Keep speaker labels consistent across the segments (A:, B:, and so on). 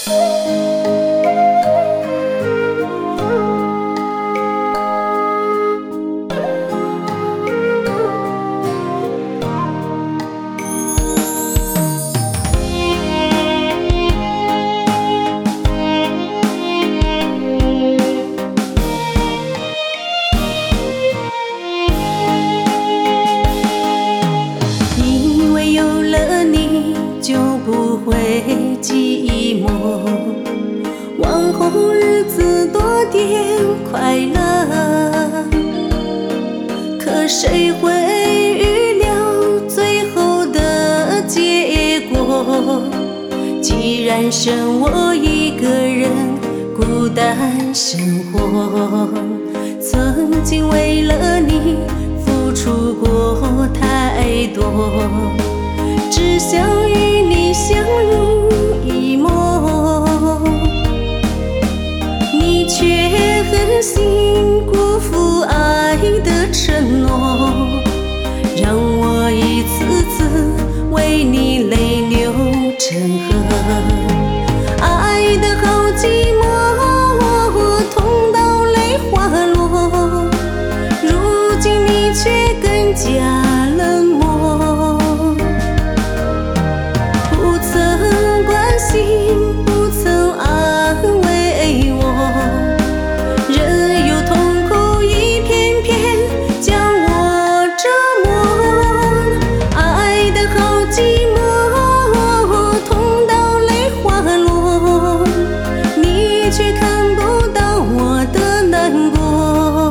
A: 因为有了你，就不会寂寞，往后日子多点快乐。可谁会预料最后的结果？既然剩我一个人孤单生活，曾经为了你付出过太多，只想与你相濡以沫，你却狠心辜负爱的承诺，让我一次次为你泪流成河。爱得好寂寞，痛到泪滑落，如今你却更加冷漠，不曾关心，不曾安慰我，任由痛苦一片片将我折磨。爱得好寂寞，痛到泪滑落，你却看不到我的难过。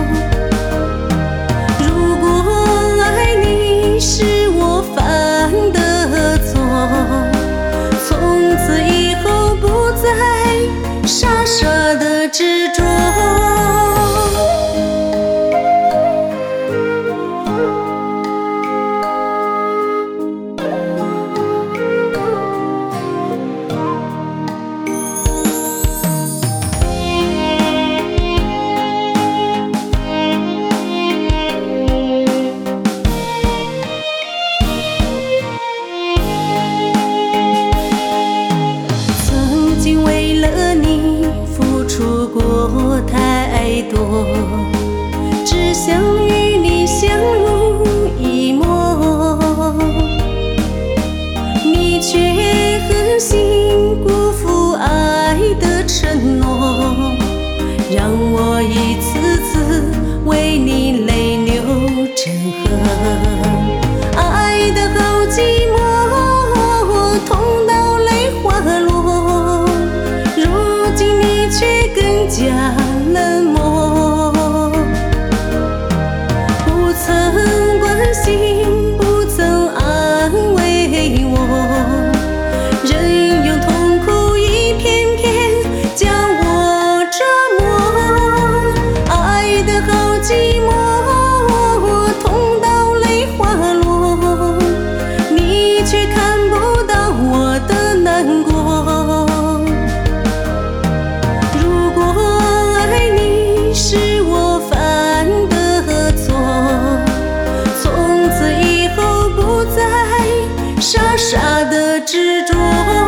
A: 如果爱你是我犯的错，从此以后不再傻傻的执着。曾经为了你付出过太多，只想与你相濡以沫，你却狠心辜负爱的承诺，让我一次次为你泪流成河。爱得好寂寞，痛到泪滑落，如今你却更加冷漠，不曾关心，不曾安慰我，任由痛苦一片片将我折磨。爱得好寂寞，痛到泪滑落，你却看不到我的难过。如果爱你是我犯的错，从此以后不再傻傻的执着。